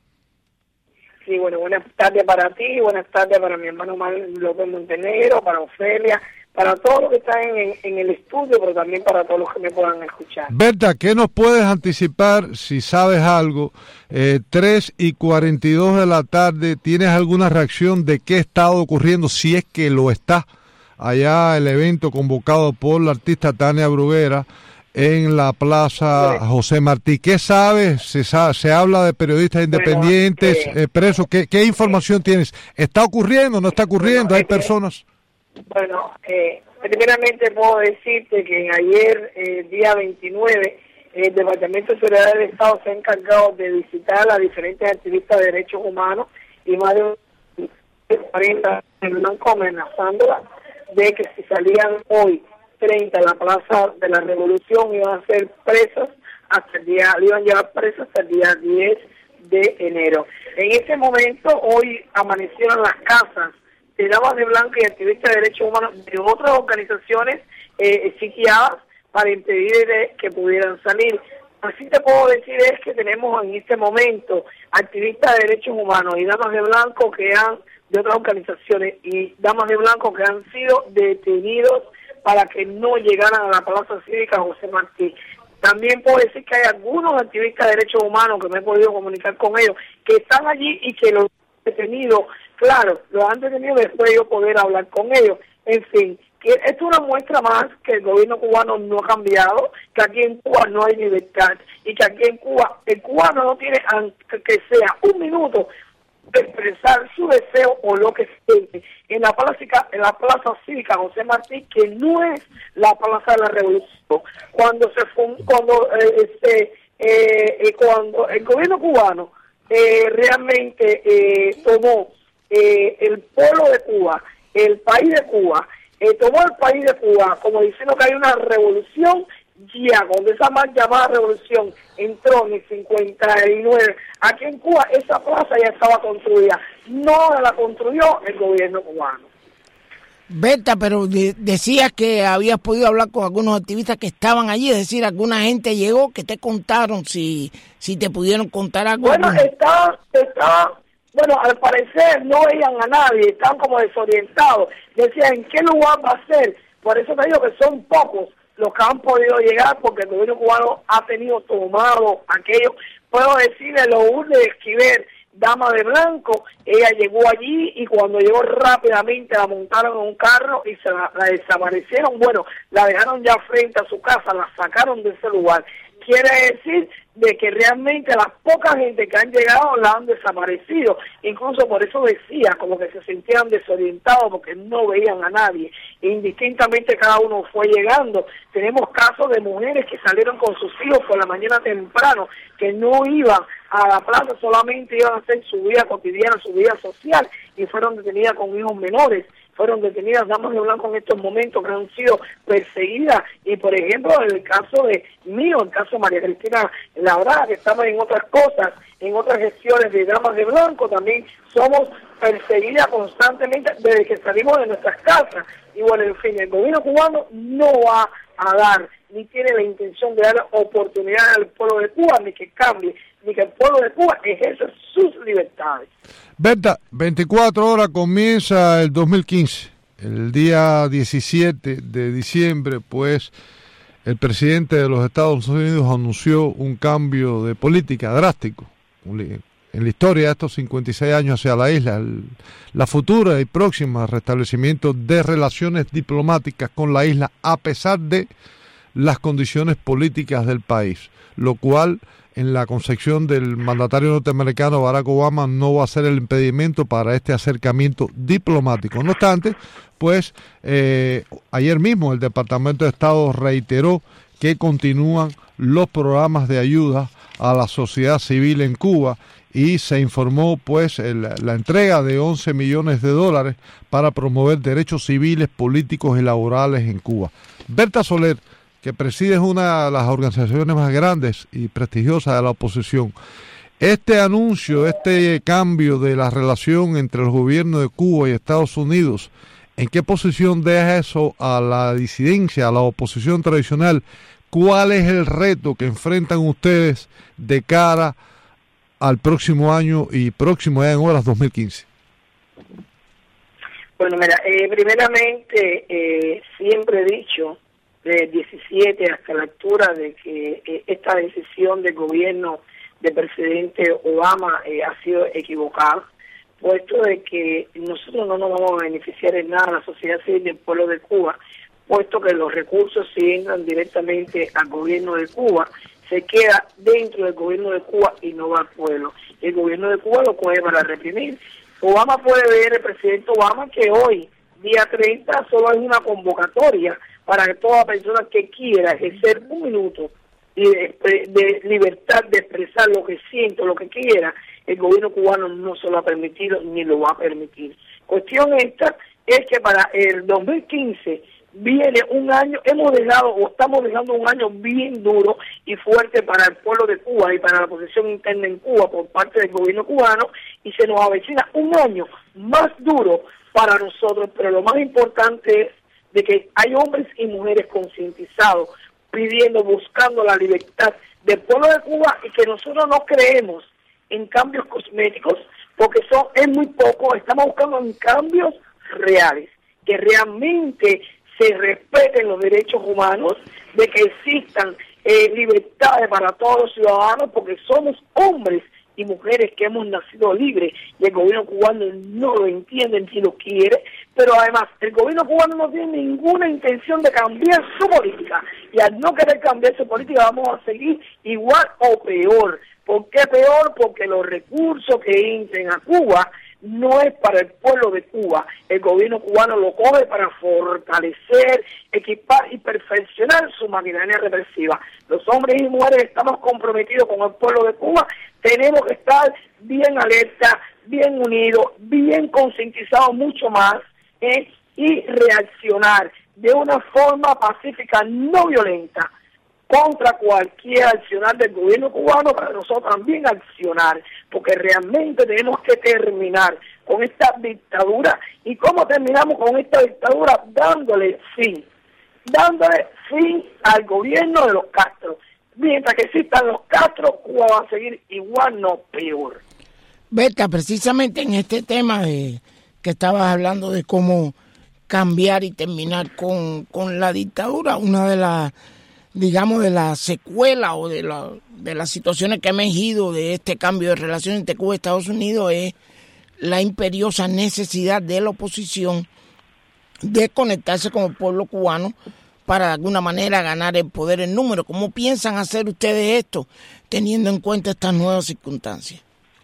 Sí, bueno, buenas tardes para ti, buenas tardes para mi hermano Omar López Montenegro, para Ofelia, para todos los que están en, en el estudio, pero también para todos los que me puedan escuchar. Berta, ¿qué nos puedes anticipar, si sabes algo? Eh, tres y cuarenta y dos de la tarde, ¿tienes alguna reacción de qué está ocurriendo, si es que lo está, allá el evento convocado por la artista Tania Bruguera en la Plaza José Martí? ¿Qué sabes? ¿Se, sabe, se habla de periodistas independientes, bueno, eh, eh, presos? ¿Qué, ¿Qué información tienes? ¿Está ocurriendo, no está ocurriendo? Bueno, ¿hay personas...? Bueno, eh, primeramente puedo decirte que ayer, eh, día veintinueve, el Departamento de Seguridad del Estado se ha encargado de visitar a diferentes activistas de derechos humanos y más de cuarenta blancos amenazándolas de que si salían hoy treinta a la Plaza de la Revolución iban a ser presos hasta el día, iban a llevar presos hasta el día diez de enero. En ese momento, hoy amanecieron las casas de damas de blanco y activistas de derechos humanos de otras organizaciones eh, sitiadas para impedir de, que pudieran salir. Así te puedo decir es que tenemos en este momento activistas de derechos humanos y damas de blanco que han, de otras organizaciones, y damas de blanco que han sido detenidos para que no llegaran a la Plaza Cívica José Martí. También puedo decir que hay algunos activistas de derechos humanos que me he podido comunicar con ellos, que están allí y que los detenidos, claro, los han detenido después de yo poder hablar con ellos. En fin, que esto es una muestra más que el gobierno cubano no ha cambiado, que aquí en Cuba no hay libertad y que aquí en Cuba el cubano no tiene que sea un minuto de expresar su deseo o lo que siente en la plaza, en la plaza cívica José Martí, que no es la Plaza de la Revolución. Cuando se fund, cuando eh, este, eh, cuando el gobierno cubano eh, realmente eh, tomó eh, el pueblo de Cuba, el país de Cuba, eh, tomó el país de Cuba como diciendo que hay una revolución, ya cuando esa mal llamada revolución entró en el cincuenta y nueve, aquí en Cuba esa plaza ya estaba construida, no la construyó el gobierno cubano. Berta, pero de, decías que habías podido hablar con algunos activistas que estaban allí, es decir, alguna gente llegó, que te contaron, si si te pudieron contar algo. Bueno, estaban, estaban, bueno, al parecer no veían a nadie, estaban como desorientados, decían en qué lugar va a ser, por eso te digo que son pocos los que han podido llegar, porque el gobierno cubano ha tenido tomado aquello. Puedo decirle lo de Esquivel, dama de blanco, ella llegó allí y cuando llegó rápidamente la montaron en un carro y se la, la desaparecieron. Bueno, la dejaron ya frente a su casa, la sacaron de ese lugar. Quiere decir de que realmente la poca gente que han llegado la han desaparecido. Incluso por eso decía, como que se sentían desorientados porque no veían a nadie. Indistintamente cada uno fue llegando. Tenemos casos de mujeres que salieron con sus hijos por la mañana temprano, que no iban a la plaza, solamente iban a hacer su vida cotidiana, su vida social, y fueron detenidas con hijos menores. Fueron detenidas damas de blanco en estos momentos que han sido perseguidas, y por ejemplo en el caso de mío, el caso de María Cristina Labrada, que estamos en otras cosas, en otras gestiones de damas de blanco, también somos perseguidas constantemente desde que salimos de nuestras casas. Y bueno, en fin, el gobierno cubano no va a dar ni tiene la intención de dar oportunidad al pueblo de Cuba, ni que cambie, ni que el pueblo de Cuba ejerza sus libertades. Berta, veinticuatro horas comienza el dos mil quince. El día diecisiete de diciembre, pues, el presidente de los Estados Unidos anunció un cambio de política drástico en la historia de estos cincuenta y seis años hacia la isla, el, la futura y próxima restablecimiento de relaciones diplomáticas con la isla a pesar de las condiciones políticas del país, lo cual en la concepción del mandatario norteamericano Barack Obama no va a ser el impedimento para este acercamiento diplomático. No obstante, pues eh, ayer mismo el Departamento de Estado reiteró que continúan los programas de ayuda a la sociedad civil en Cuba y se informó pues el, la entrega de once millones de dólares para promover derechos civiles, políticos y laborales en Cuba. Berta Soler, que preside una de las organizaciones más grandes y prestigiosas de la oposición, este anuncio, este cambio de la relación entre el gobierno de Cuba y Estados Unidos, ¿en qué posición deja eso a la disidencia, a la oposición tradicional? ¿Cuál es el reto que enfrentan ustedes de cara al próximo año y próximo año en horas dos mil quince? Bueno, mira, eh, primeramente eh, siempre he dicho de diecisiete hasta la altura de que eh, esta decisión del gobierno del presidente Obama eh, ha sido equivocada, puesto de que nosotros no nos vamos a beneficiar en nada la sociedad civil del pueblo de Cuba, puesto que los recursos si entran directamente al gobierno de Cuba, se queda dentro del gobierno de Cuba y no va al pueblo. El gobierno de Cuba lo coge para reprimir. Obama puede ver, el presidente Obama, que hoy, día treinta, solo es una convocatoria para que toda persona que quiera ejercer un minuto de, de libertad de expresar lo que siento, lo que quiera, el gobierno cubano no se lo ha permitido ni lo va a permitir. Cuestión esta es que para el dos mil quince viene un año, hemos dejado o estamos dejando un año bien duro y fuerte para el pueblo de Cuba y para la posición interna en Cuba por parte del gobierno cubano, y se nos avecina un año más duro para nosotros, pero lo más importante es de que hay hombres y mujeres concientizados pidiendo, buscando la libertad del pueblo de Cuba, y que nosotros no creemos en cambios cosméticos porque son es muy poco, estamos buscando en cambios reales, que realmente se respeten los derechos humanos, de que existan eh, libertades para todos los ciudadanos, porque somos hombres y mujeres que hemos nacido libres, y el gobierno cubano no lo entiende ni lo quiere, pero además el gobierno cubano no tiene ninguna intención de cambiar su política, y al no querer cambiar su política vamos a seguir igual o peor. ¿Por qué peor? Porque los recursos que entren a Cuba no es para el pueblo de Cuba. El gobierno cubano lo coge para fortalecer, equipar y perfeccionar su maquinaria represiva. Los hombres y mujeres estamos comprometidos con el pueblo de Cuba, tenemos que estar bien alerta, bien unidos, bien concientizados mucho más, ¿eh? y reaccionar de una forma pacífica, no violenta, contra cualquier accionar del gobierno cubano, para nosotros también accionar, porque realmente tenemos que terminar con esta dictadura. ¿Y cómo terminamos con esta dictadura? Dándole fin, dándole fin al gobierno de los Castro. Mientras que existan los Castro, Cuba va a seguir igual, no peor. Berta, precisamente en este tema de, que estabas hablando de cómo cambiar y terminar con, con la dictadura, una de las digamos, de la secuela o de, la, de las situaciones que ha emergido de este cambio de relaciones entre Cuba y Estados Unidos es la imperiosa necesidad de la oposición de conectarse con el pueblo cubano para de alguna manera ganar el poder en número. ¿Cómo piensan hacer ustedes esto, teniendo en cuenta estas nuevas circunstancias?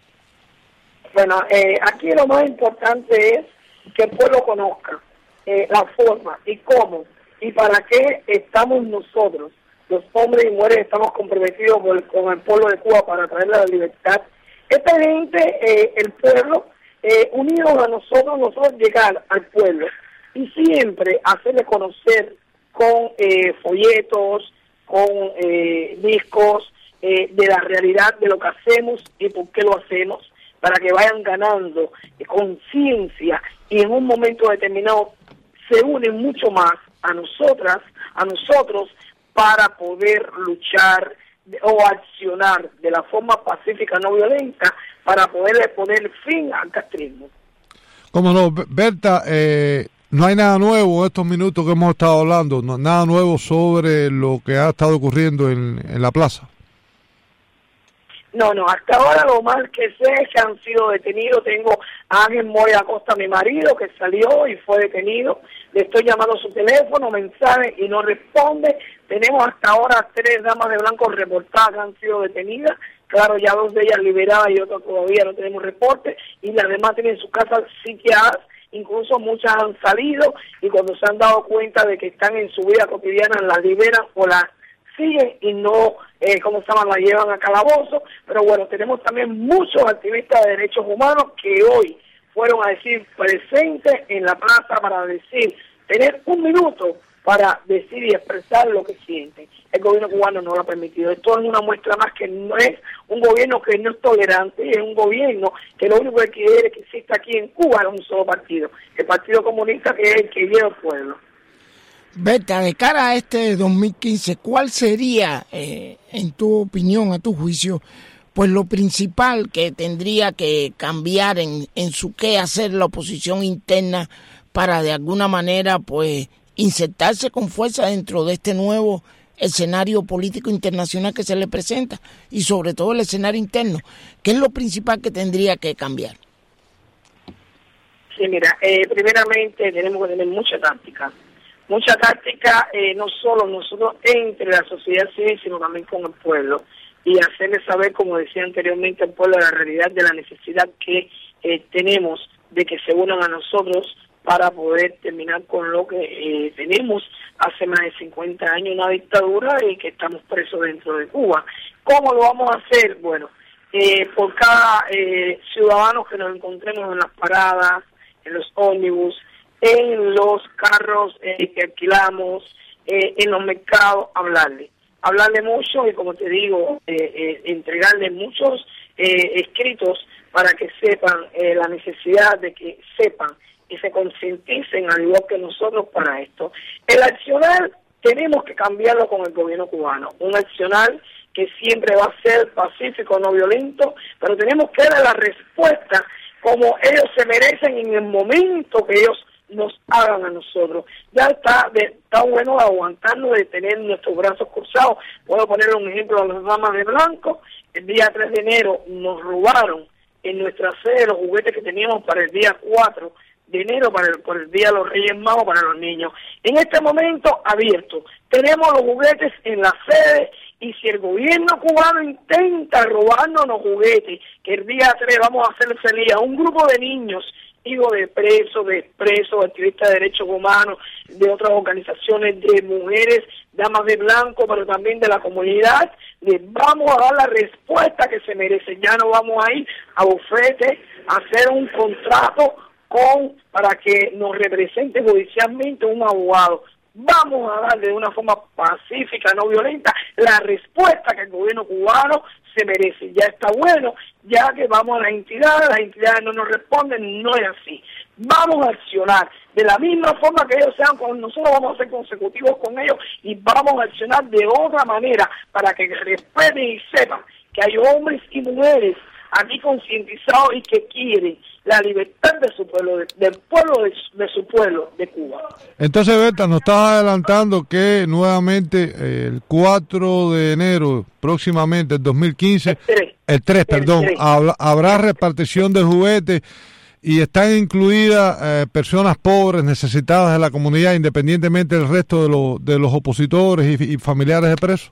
Bueno, eh, aquí lo más importante es que el pueblo conozca eh, la forma y cómo y para qué estamos nosotros, los hombres y mujeres, estamos comprometidos con el, con el pueblo de Cuba para traer la libertad. Esta gente, eh, el pueblo, eh, unidos a nosotros, nosotros llegar al pueblo y siempre hacerle conocer con eh, folletos, con eh, discos, eh, de la realidad de lo que hacemos y por qué lo hacemos, para que vayan ganando eh, conciencia y en un momento determinado se unen mucho más a nosotras, a nosotros, para poder luchar o accionar de la forma pacífica, no violenta, para poderle poner fin al castrismo. Cómo no, Berta, eh, no hay nada nuevo en estos minutos que hemos estado hablando, no, nada nuevo sobre lo que ha estado ocurriendo en, en la plaza. No, no, hasta ahora lo más que sé es que han sido detenidos. Tengo a Ángel Moya Acosta, mi marido, que salió y fue detenido. Le estoy llamando a su teléfono, mensaje, y no responde. Tenemos hasta ahora tres damas de blanco reportadas que han sido detenidas. Claro, ya dos de ellas liberadas y otras todavía no tenemos reporte. Y las demás tienen sus casas sitiadas. Incluso muchas han salido y cuando se han dado cuenta de que están en su vida cotidiana, las liberan o las siguen y no, eh, ¿cómo se llama?, la llevan a calabozo. Pero bueno, tenemos también muchos activistas de derechos humanos que hoy fueron a decir presentes en la plaza para decir, tener un minuto para decir y expresar lo que sienten. El gobierno cubano no lo ha permitido. Esto es una muestra más que no es un gobierno que no es tolerante, es un gobierno que lo único que quiere que exista aquí en Cuba es un solo partido, el Partido Comunista, que es el que lleva al pueblo. Berta, de cara a este dos mil quince, ¿cuál sería, eh, en tu opinión, a tu juicio, pues lo principal que tendría que cambiar en, en su qué hacer la oposición interna para de alguna manera pues insertarse con fuerza dentro de este nuevo escenario político internacional que se le presenta y sobre todo el escenario interno? ¿Qué es lo principal que tendría que cambiar? Sí, mira, eh, primeramente tenemos que tener mucha táctica. Mucha táctica, eh, no solo nosotros entre la sociedad civil, sino también con el pueblo. Y hacerle saber, como decía anteriormente, al pueblo la realidad de la necesidad que eh, tenemos de que se unan a nosotros para poder terminar con lo que eh, tenemos hace más de cincuenta años, una dictadura, y que estamos presos dentro de Cuba. ¿Cómo lo vamos a hacer? Bueno, eh, por cada eh, ciudadano que nos encontremos en las paradas, en los ómnibus, en los carros eh, que alquilamos, eh, en los mercados, hablarle. Hablarle mucho y, como te digo, eh, eh, entregarle muchos eh, escritos para que sepan eh, la necesidad de que sepan y se concienticen al igual que nosotros para esto. El accionar tenemos que cambiarlo con el gobierno cubano, un accionar que siempre va a ser pacífico, no violento, pero tenemos que dar la respuesta como ellos se merecen en el momento que ellos nos hagan a nosotros. Ya está, de, está bueno aguantando de tener nuestros brazos cruzados. Puedo poner un ejemplo a las damas de blanco. El día tres de enero nos robaron en nuestra sede los juguetes que teníamos para el día cuatro de enero, para el, por el Día de los Reyes Magos, para los niños. En este momento abierto, tenemos los juguetes en la sede, y si el gobierno cubano intenta robarnos los juguetes, que el día tres vamos a hacer feliz a un grupo de niños, digo, de presos, de expresos, de activistas de derechos humanos, de otras organizaciones, de mujeres, damas de blanco, pero también de la comunidad, les vamos a dar la respuesta que se merece. Ya no vamos a ir a bufete a hacer un contrato con para que nos represente judicialmente un abogado. Vamos a darle de una forma pacífica, no violenta, la respuesta que el gobierno cubano se merece. Ya está bueno, ya que vamos a las entidades, las entidades no nos responden, no es así. Vamos a accionar de la misma forma que ellos sean con nosotros, vamos a ser consecutivos con ellos y vamos a accionar de otra manera para que respeten y sepan que hay hombres y mujeres aquí concientizados y que quieren la libertad de su pueblo, de, del pueblo de, de su pueblo, de Cuba. Entonces, Berta, nos estás adelantando que nuevamente eh, el cuatro de enero, próximamente, el dos mil quince, el tres, el tres perdón, el tres. Habrá, habrá repartición de juguetes y están incluidas eh, personas pobres, necesitadas de la comunidad, independientemente del resto de, lo, de los opositores y, y familiares de presos.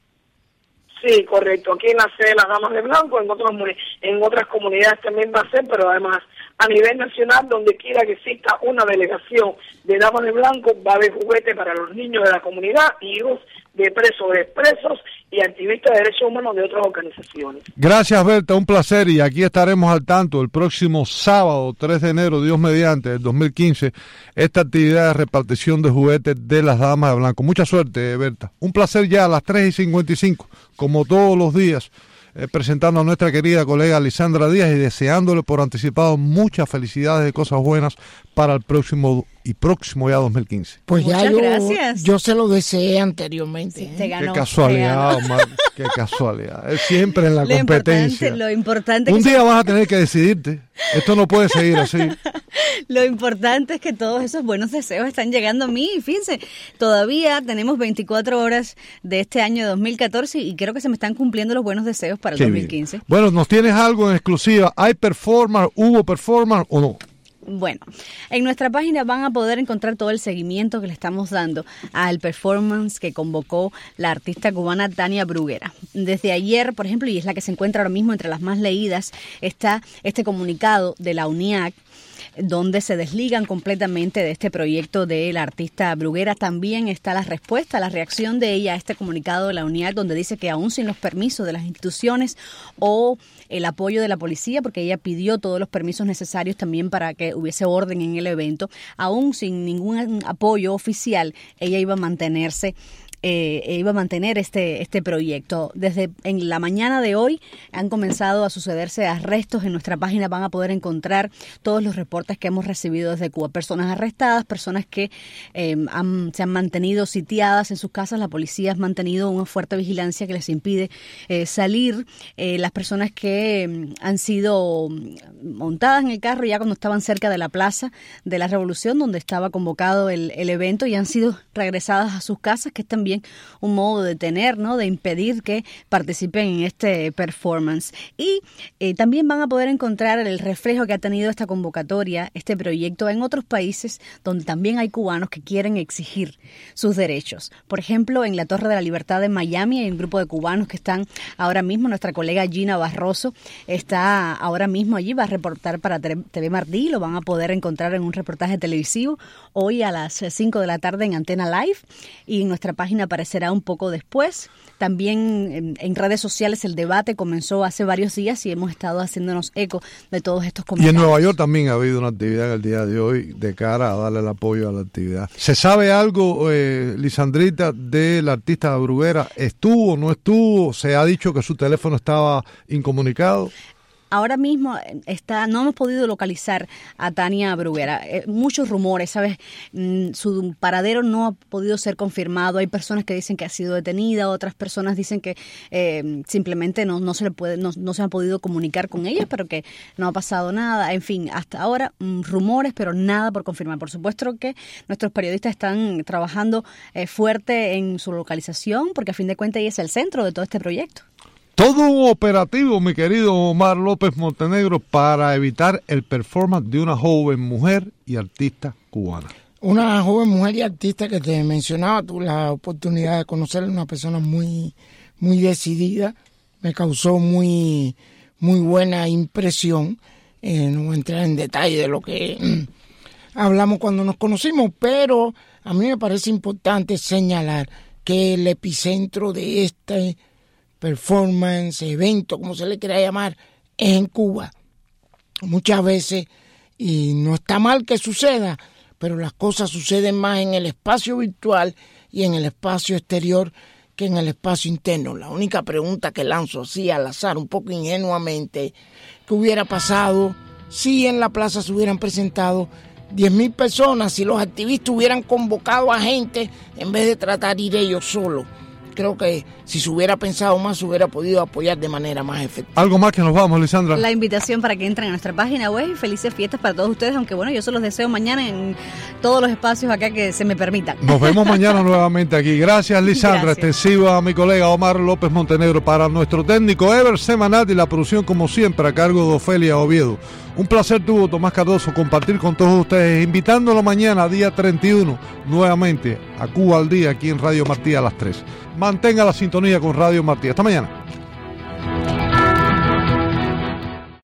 Sí, correcto. Aquí en la sede de las Damas de Blanco, en otros en otras comunidades también va a ser, pero además a nivel nacional, donde quiera que exista una delegación de Damas de Blanco, va a haber juguetes para los niños de la comunidad, hijos de presos, de expresos y activistas de derechos humanos de otras organizaciones. Gracias, Berta, un placer, y aquí estaremos al tanto el próximo sábado, tres de enero, Dios mediante, del dos mil quince, esta actividad de repartición de juguetes de las Damas de Blanco. Mucha suerte, Berta. Un placer ya a las tres y cincuenta y cinco, como todos los días, eh, presentando a nuestra querida colega Lisandra Díaz y deseándole por anticipado muchas felicidades y cosas buenas para el próximo y próximo ya dos mil quince. Pues Muchas ya yo, gracias. yo se lo deseé anteriormente. Sí, ¿eh? te ganó, Qué casualidad, te ganó. Omar, qué casualidad. Es siempre en la Lo competencia. importante, lo importante Un que día vas a tener que decidirte. Esto no puede seguir así. Lo importante es que todos esos buenos deseos están llegando a mí. Fíjense, todavía tenemos veinticuatro horas de este año dos mil catorce y creo que se me están cumpliendo los buenos deseos para el Qué dos mil bien. quince. Bueno, ¿nos tienes algo en exclusiva? ¿Hay performance? ¿Hubo performance o no? Bueno, en nuestra página van a poder encontrar todo el seguimiento que le estamos dando al performance que convocó la artista cubana Tania Bruguera. Desde ayer, por ejemplo, y es la que se encuentra ahora mismo entre las más leídas, está este comunicado de la UNIAC, donde se desligan completamente de este proyecto de la artista Bruguera. También está la respuesta, la reacción de ella a este comunicado de la UNIAC, donde dice que aún sin los permisos de las instituciones o el apoyo de la policía, porque ella pidió todos los permisos necesarios también para que hubiese orden en el evento, aún sin ningún apoyo oficial, ella iba a mantenerse Eh, iba a mantener este este proyecto. Desde en la mañana de hoy han comenzado a sucederse arrestos. En nuestra página van a poder encontrar todos los reportes que hemos recibido desde Cuba. Personas arrestadas, personas que eh, han, se han mantenido sitiadas en sus casas. La policía ha mantenido una fuerte vigilancia que les impide eh, salir. Eh, las personas que eh, han sido montadas en el carro ya cuando estaban cerca de la Plaza de la Revolución, donde estaba convocado el, el evento, y han sido regresadas a sus casas, que están también un modo de detener, ¿no?, de impedir que participen en este performance. Y eh, también van a poder encontrar el reflejo que ha tenido esta convocatoria, este proyecto, en otros países donde también hay cubanos que quieren exigir sus derechos. Por ejemplo, en la Torre de la Libertad de Miami hay un grupo de cubanos que están ahora mismo. Nuestra colega Gina Barroso está ahora mismo allí, va a reportar para T V Martí, lo van a poder encontrar en un reportaje televisivo hoy a las cinco de la tarde en Antena Live, y en nuestra página aparecerá un poco después. También en, en redes sociales el debate comenzó hace varios días y hemos estado haciéndonos eco de todos estos Y comentarios. en Nueva York también ha habido una actividad en el día de hoy de cara a darle el apoyo a la actividad. ¿Se sabe algo, eh, Lisandrita, de la artista Bruguera? ¿Estuvo, no estuvo? ¿Se ha dicho que su teléfono estaba incomunicado? Ahora mismo está, no hemos podido localizar a Tania Bruguera. Eh, muchos rumores, ¿sabes? Mm, su paradero no ha podido ser confirmado. Hay personas que dicen que ha sido detenida, otras personas dicen que eh, simplemente no, no se le puede, no, no se ha podido comunicar con ella, pero que no ha pasado nada. En fin, hasta ahora mm, rumores, pero nada por confirmar. Por supuesto que nuestros periodistas están trabajando eh, fuerte en su localización, porque a fin de cuentas ella es el centro de todo este proyecto. Todo un operativo, mi querido Omar López Montenegro, para evitar el performance de una joven mujer y artista cubana. Una joven mujer y artista que te mencionaba, tuve la oportunidad de conocerla, una persona muy, muy decidida, me causó muy, muy buena impresión. Eh, no voy a entrar en detalle de lo que mm, hablamos cuando nos conocimos, pero a mí me parece importante señalar que el epicentro de este performance, evento, como se le quiera llamar, es en Cuba. Muchas veces, y no está mal que suceda, pero las cosas suceden más en el espacio virtual y en el espacio exterior que en el espacio interno. La única pregunta que lanzo así al azar, un poco ingenuamente, ¿qué hubiera pasado si en la plaza se hubieran presentado diez mil personas, si los activistas hubieran convocado a gente en vez de tratar de ir ellos solos? Creo que si se hubiera pensado más, se hubiera podido apoyar de manera más efectiva. ¿Algo más que nos vamos, Lisandra? La invitación para que entren a nuestra página web y felices fiestas para todos ustedes, aunque bueno, yo se los deseo mañana en todos los espacios acá que se me permitan. Nos vemos mañana nuevamente aquí. Gracias, Lisandra. Gracias. Extensiva a mi colega Omar López Montenegro, para nuestro técnico Ever Semanat y la producción, como siempre, a cargo de Ofelia Oviedo. Un placer tuvo Tomás Cardoso compartir con todos ustedes, invitándolo mañana, día treinta y uno, nuevamente a Cuba al Día, aquí en Radio Martí a las tres. Mantenga la sintonía con Radio Martí. Hasta mañana.